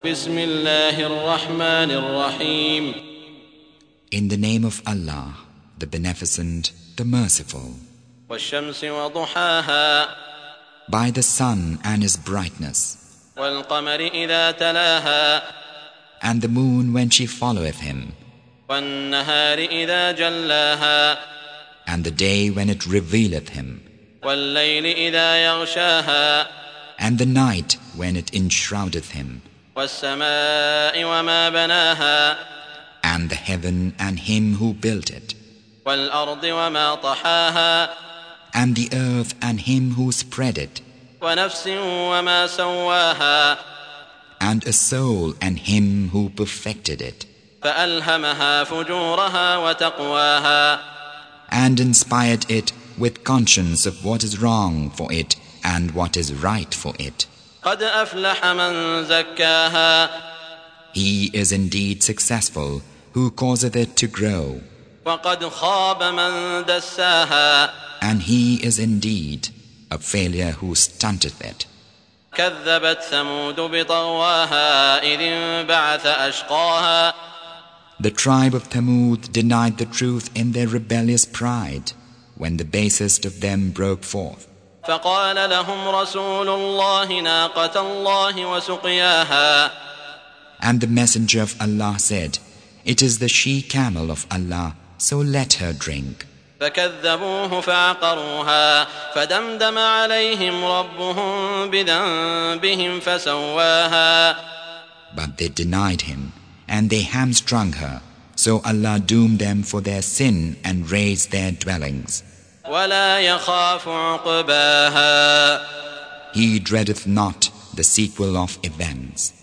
بسم الله الرحمن الرحيم. In the name of Allah, the Beneficent, the Merciful. والشمس وضحاها. By the sun and his brightness. والقمر إذا تلاها. And the moon when she followeth him. والنهار إذا جلاها. And the day when it revealeth him. والليل إذا يغشاها. And the night when it enshroudeth him. والسماء وما بناها. And the heaven and him who built it. والأرض وما طحاها. And the earth and him who spread it. ونفس وما سواها. And a soul and him who perfected it. فألهمها فجورها وتقواها. And inspired it with conscience of what is wrong for it and what is right for it. قد أفلح من زكاها. He is indeed successful who causeth it to grow. وقد خاب من دساها. And he is indeed a failure who stunteth it. كذبت ثمود بطغواها إذ انبعث أشقاها. The tribe of Thamud denied the truth in their rebellious pride when the basest of them broke forth. فقال لهم رسول الله ناقة الله وسقياها. And the messenger of Allah said, It is the she-camel of Allah, so let her drink. فكذبوه فعقروها فدمدم عليهم ربهم بذنبهم فسواها. But they denied him, and they hamstrung her, so Allah doomed them for their sin and razed their dwellings. ولا يخاف عقباها. He dreadeth not the sequel of events.